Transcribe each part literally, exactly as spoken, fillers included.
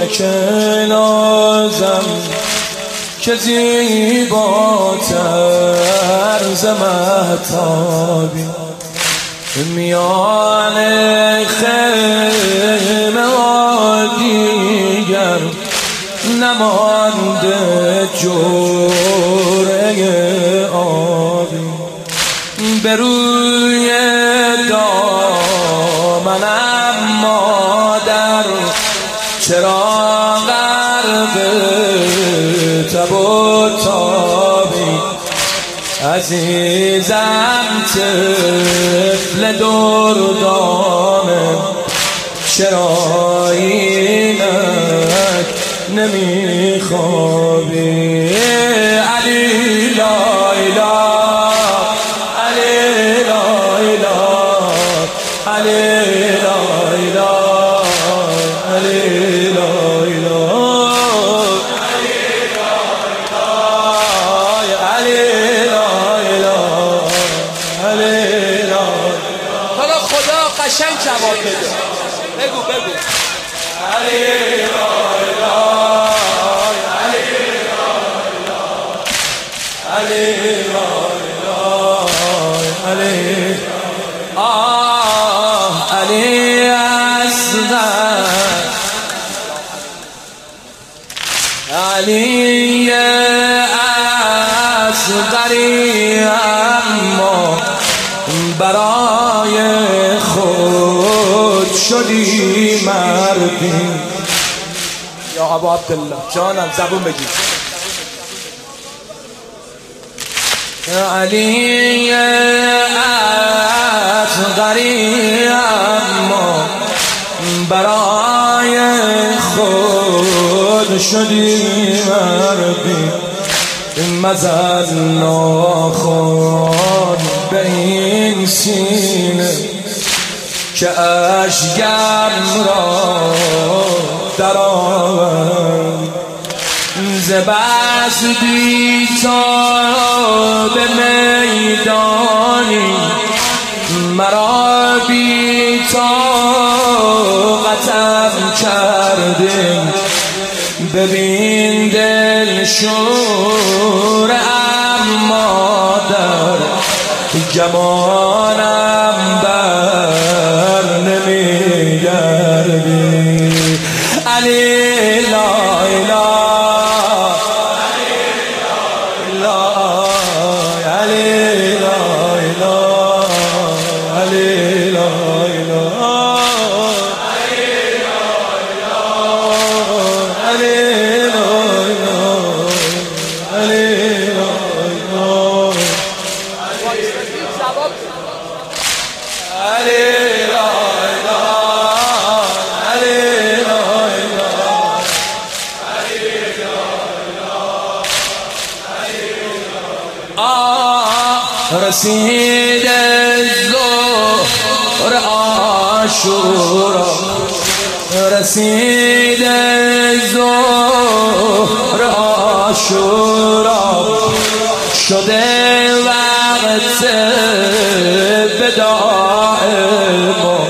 که نازم که زیباتر ز مهتابی میان خیمه ها دیگر نمانده جرعه آبی به روی دامنم مادر چرا غرق تب و تابی عزیزم طفل دردانه چرا اینک نمیخوابی علی لا اله علی لا اله علی لا اله علی لا قشنگ جواب بده. بگو بگو علی لا اله علی لا اله علی لا اله علی آه علی اصغر علی اصغری اما برای خود شدی مردی. یا ابا عبدالله جانم زبون بگی. علی اصغری اما برای خود شدی مردی مزد ناخن به این سینه که اشکم را در آورد ز بستی تا به میدانی مرا بی طاقتم کردی ببین دل شور اما در گمانم بر نمیگردی علی لا اله رسید ظهر عاشورا رسید ظهر عاشورا شده وقت وداع ما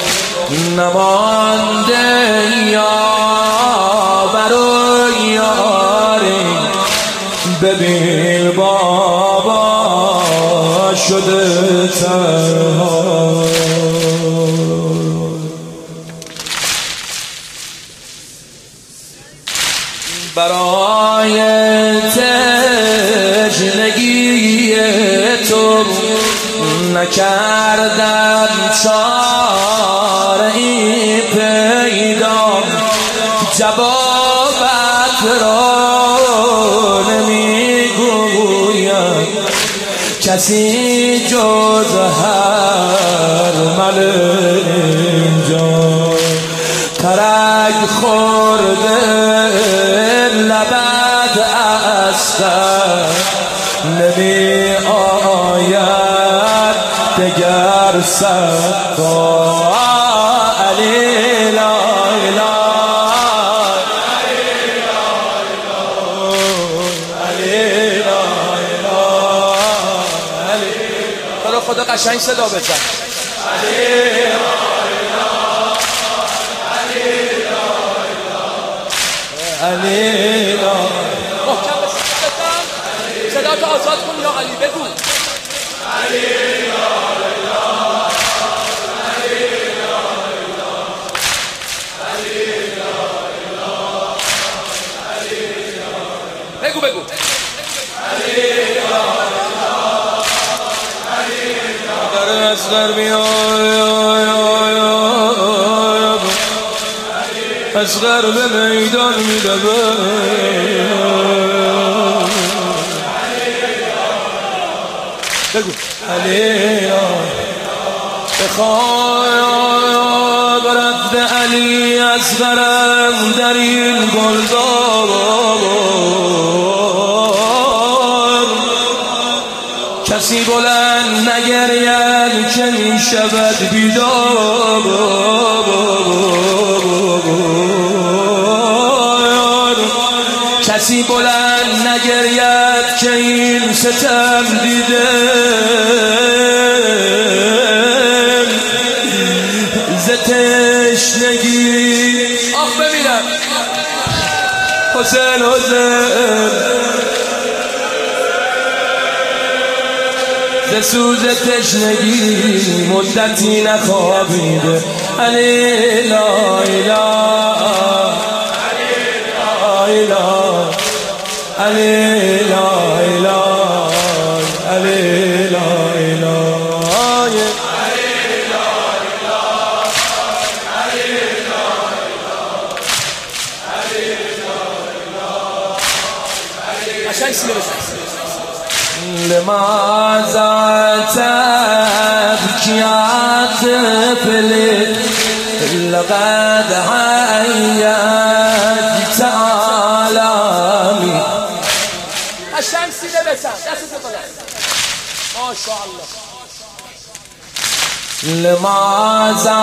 نمانده یاور و یاری ببین بابا شده تنها برای تشنگی تو نکردم چاره ای پیدا جوابت را نمیگویم کسی جز هر مل اینجا ترک خورده لبت اصغر نمی آید دگر صدا علی لا اله خدا قشنگ صدا بزن. علی لا اله علی لا اله آزاد کن یا علی بگو علی لا اله علی لا اله علی لا اله علی لا بگو بگو علی لا اله علی لا در اصغر بیای اصغر به میدان میدوه بگو علی بخوای برد علی اصغرم در این گلزار کسی بلند نگرید که می شود بیدار کسی بلند نگرید که این ستم دیده ز تشنگی آخ ببینم حسین حسین ز سوز تشنگی مدتی نخوابیده علی لا اله علی لا اله علی لا اله لماذا تبكي يا طفلي لقد حييت عالمي الشمس لبسها دست طلع ما شاء الله لماذا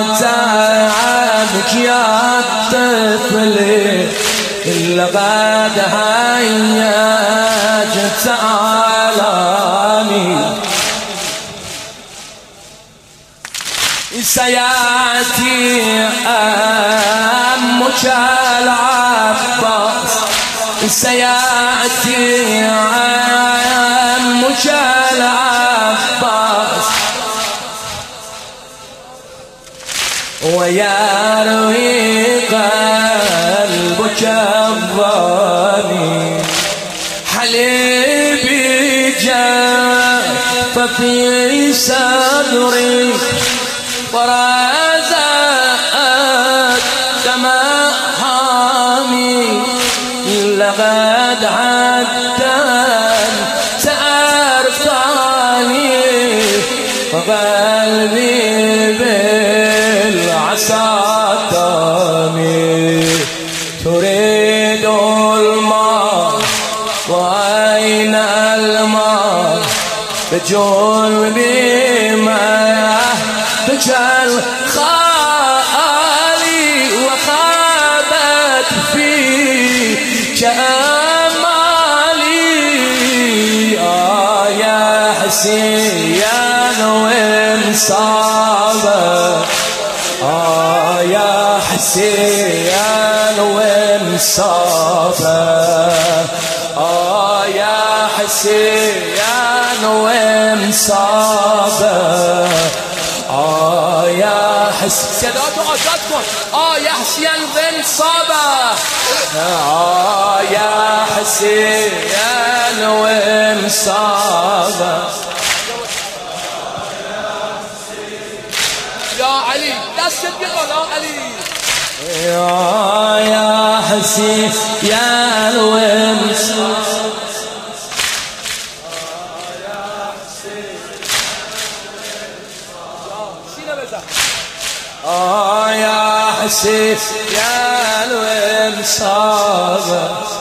تبكي يا طفلي لقد حييت عالمي سيأتي أمك العباس سيأتي أمك العباس ويروي قلبك الظالم حليبي جاء ففي صدري ورزقت دماء حامي لقد عدت تعرفاني وقلبي بالعصا دامي تريد الماء وأين الماء بجنبي ما بجل خالي وخابت فيك أمالي آه يا حسين وانصابك آه يا حسين وانصابك آه يا حسين وانصابك آه يا حسين صداتو آزاد کن آه يا حسين وانصابك آه يا حسين وانصابك يا علي دستت بقلا علي يا يا حسين يا وانصابك آه يا حسين يا وانصابك